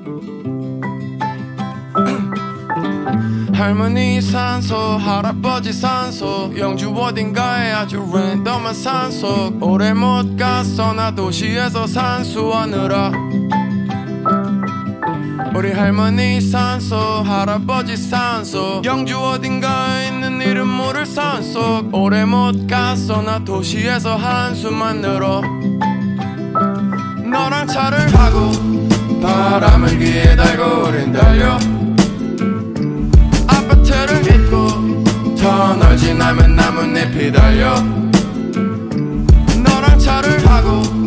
할머니 산소 할아버지 산소 영주 어딘가에 아주 랜덤한 산속 오래 못 갔어 나 도시에서 산수하느라 우리 할머니 산소 할아버지 산소 영주 어딘가에 있는 이름 모를 산속 오래 못 갔어 나 도시에서 한숨만 늘어 너랑 차를 타고 바람을 귀에 달고 우린 달려 아파트를 딛고 터널 지나면 나뭇잎이 달려 너랑 차를 타고